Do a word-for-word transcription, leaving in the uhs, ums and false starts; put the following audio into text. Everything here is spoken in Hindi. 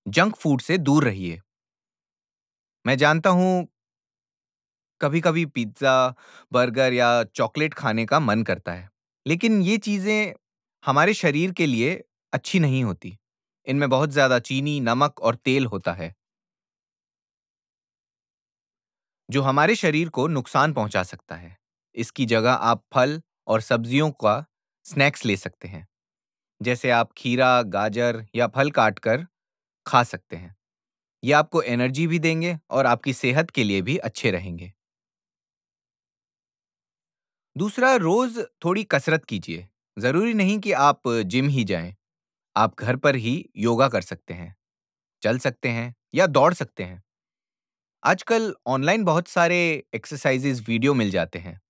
जंक फूड से दूर रहिए। मैं जानता हूँ कभी-कभी पिज़्ज़ा, बर्गर या चॉकलेट खाने का मन करता है, लेकिन ये चीज़ें हमारे शरीर के लिए अच्छी नहीं होती। इनमें बहुत ज़्यादा चीनी, नमक और तेल होता है, जो हमारे शरीर को नुकसान पहुँचा सकता है। इसकी जगह आप फल और सब्जियों का स्नैक्स ले सकते हैं, जैसे आप खीरा, गाजर या फल काट कर खा सकते हैं। ये आपको एनर्जी भी देंगे और आपकी सेहत के लिए भी अच्छे रहेंगे। दूसरा, रोज थोड़ी कसरत कीजिए। जरूरी नहीं कि आप जिम ही जाएं। आप घर पर ही योगा कर सकते हैं, चल सकते हैं या दौड़ सकते हैं। आजकल ऑनलाइन बहुत सारे एक्सरसाइजेज वीडियो मिल जाते हैं।